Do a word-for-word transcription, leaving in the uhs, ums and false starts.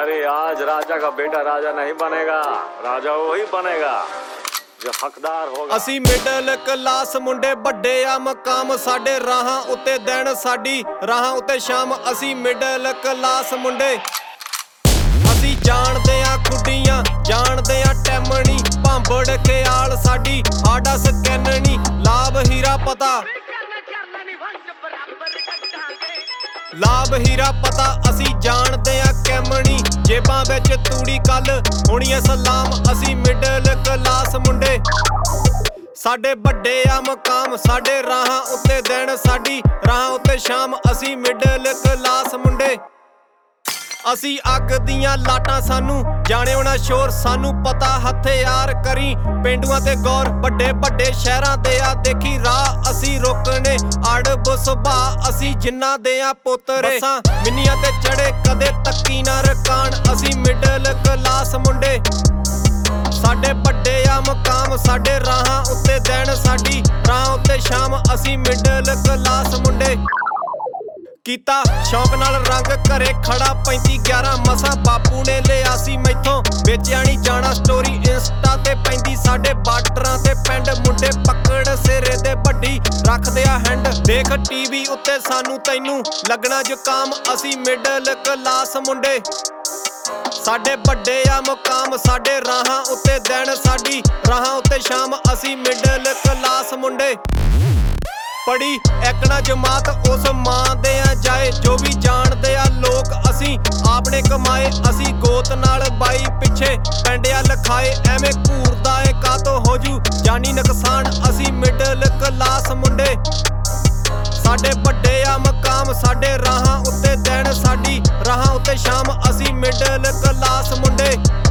अरे आज राजा का बेटा राजा नहीं बनेगा, राजा वही बनेगा जो हकदार होगा। ਅਸੀਂ ਮਿਡਲ ਕਲਾਸ ਮੁੰਡੇ ਵੱਡੇ ਆ ਮਕਾਮ ਸਾਡੇ ਰਾਹਾਂ ਉੱਤੇ ਦਿਨ ਸਾਡੀ ਰਾਹਾਂ ਉੱਤੇ ਸ਼ਾਮ। ਅਸੀਂ ਮਿਡਲ ਕਲਾਸ ਮੁੰਡੇ ਅਸੀਂ ਜਾਣਦੇ ਆ ਕੁੱਡੀਆਂ ਜਾਣਦੇ ਆ ਟੈਮਣੀ ਭਾਂਬੜ ਖਿਆਲ ਸਾਡੀ ਸਾਡਾ ਸਕੈਨਣੀ ਲਾਭ ਹੀਰਾ ਪਤਾ ਲਾਭ ਹੀਰਾ ਪਤਾ ਅਸੀਂ ਜਾਣਦੇ ਆ ਕੈਮਣੀ ਜੇਬਾਂ ਵਿੱਚ ਤੂੜੀ ਕੱਲ ਹੋਣੀ ਐ ਸਲਾਮ। ਅਸੀਂ ਮਿਡਲ ਕਲਾਸ ਮੁੰਡੇ ਸਾਡੇ ਵੱਡੇ ਆ ਮਕਾਮ ਸਾਡੇ ਰਾਹਾਂ ਉੱਤੇ ਦਿਨ ਸਾਡੀ ਰਾਹਾਂ ਉੱਤੇ ਸ਼ਾਮ। ਅਸੀਂ ਮਿਡਲ ਕਲਾਸ ਮੁੰਡੇ ਅਸੀਂ ਅੱਗ ਦੀਆਂ ਲਾਟਾਂ ਸਾਨੂੰ ਜਾਣਿਓ ਨਾ ਸ਼ੋਰ ਸਾਨੂੰ ਪਤਾ ਹਥਿਆਰ ਕਰੀ ਪਿੰਡੂਆਂ ਤੇ ਗੌਰ ਵੱਡੇ ਵੱਡੇ ਸ਼ਹਿਰਾਂ ਦੇ ਆ ਦੇਖੀ ਰਾਹ ਅਸੀਂ ਰੋਕਣੇ ਅੜਬ ਸੁਭਾਅ ਅਸੀਂ ਜਿਨ੍ਹਾਂ ਦੇ ਆ ਪੁੱਤਰੇ ਬੱਸਾਂ ਮਿੰਨੀਆਂ ਤੇ ਚੜੇ ਕਦੇ ਤੱਕੀ ਨਾ ਰਕਾਨ। ਅਸੀਂ ਮਿਡਲ ਕਲਾਸ ਮੁੰਡੇ ਸਾਡੇ ਵੱਡੇ ਆ ਮਕਾਮ ਸਾਡੇ ਰਾਹਾਂ ਉੱਤੇ ਦਿਨ ਸਾਡੀ ਰਾਹਾਂ ਉੱਤੇ ਸ਼ਾਮ। ਅਸੀਂ ਮਿਡਲ ਕਲਾਸ ਮੁੰਡੇ ਕੀਤਾ ਸ਼ੌਂਕ ਨਾਲ ਰੰਗ ਘਰੇ ਖੜਾ ਪੈਂਤੀ ਗਿਆਰਾਂ ਮਸਾਂ ਬਾਪੂ ਨੇ ਲਿਆ ਸੀ ਮੈਥੋਂ ਵੇਚਿਆ ਨੀ ਜਾਣਾ ਸਟੋਰੀ ਇੰਸਟਾ ਤੇ ਪੈਂਦੀ ਸਾਡੇ ਬਾਰਡਰਾਂ ਤੇ ਪਿੰਡ ਮੁੰਡੇ ਪਕੜ ਸਿਰੇ ਦੇ ਵੱਡੀ ਰੱਖਦੇ ਆ ਹੈਂਡ ਦੇਖ ਟੀਵੀ ਉੱਤੇ ਸਾਨੂੰ ਤੈਨੂੰ ਲੱਗਣਾ ਜ਼ੁਕਾਮ। ਅਸੀਂ ਮਿਡਲ ਕਲਾਸ ਮੁੰਡੇ ਸਾਡੇ ਵੱਡੇ ਆ ਮੁਕਾਮ ਸਾਡੇ ਰਾਹਾਂ ਉੱਤੇ ਦਿਨ ਸਾਡੀ ਰਾਹਾਂ ਉੱਤੇ ਸ਼ਾਮ। ਅਸੀਂ ਮਿਡਲ ਕਲਾਸ ਮੁੰਡੇ ਪੜੀ ਇੱਕ ਨਾ ਜਮਾਤ ਉਸ ਮਾਂ ਦੇ ਆ ਜਾਏ ਜੋ ਵੀ ਜਾਣਦੇ ਆ ਲੋਕ ਅਸੀਂ ਆਪਣੇ ਕਮਾਏ। ਅਸੀਂ ਗੋਤ ਨਾਲ ਬਾਈ ਪਿੱਛੇ ਪੈਂਡਿਆ ਲਖਾਏ ਐਵੇਂ ਘੂਰਦਾ ਏ ਕਾਤੋਂ ਹੋ ਜੂ ਜਾਨੀ ਨੁਕਸਾਨ। ਅਸੀਂ ਮਿਡਲ ਕਲਾਸ ਮੁੰਡੇ ਸਾਡੇ ਵੱਡੇ ਆ ਮਕਾਮ ਸਾਡੇ ਰਾਹਾਂ ਉੱਤੇ ਦਿਨ ਸਾਡੀ ਰਾਹਾਂ ਉੱਤੇ ਸ਼ਾਮ। ਅਸੀਂ ਮਿਡਲ ਕਲਾਸ ਮੁੰਡੇ